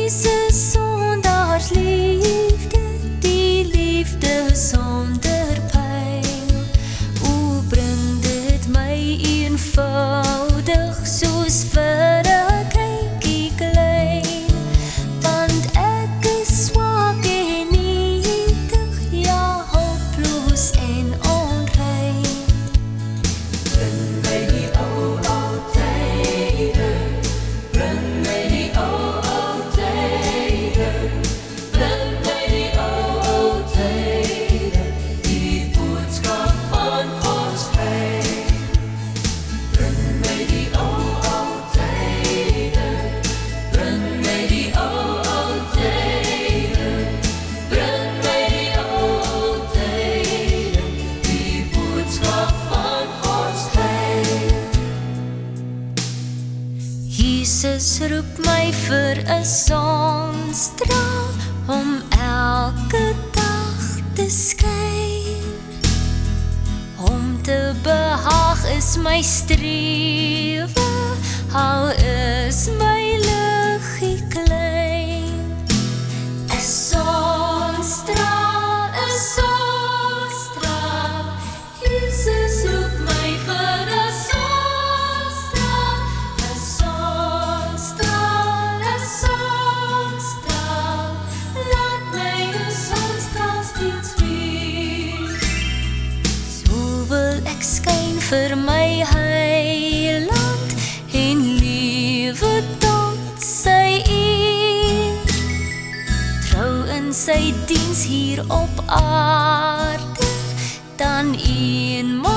Jesus sondaarsliefde, die liefde sonder pyl. O bring dit my eenvoudig soos vir 'n kykie klein, want ek is swak en nietig, ja hulpeloos en onrein. Bring my die ou tye, bring my die ou tye, bring my die ou tye, die boodskap van Gods heil. Bring my die ou tye, bring my die ou tye, bring my die ou tye, die boodskap van Gods heil. Jesus roep my vir 'n sonstraal om elke dag te skyn. Om te behaag is my strewe, al is my liggie klein. 'n sonstraal, 'n sonstraal, Jesus roep my vir 'n sonstraal, 'n sonstraal, 'n sonstraal, laat my 'n sonstraal steeds wees. So wil ek skyn vir my Heiland en lewe tot sy eer. Trou in sy diens hier op aarde, dan eenmaal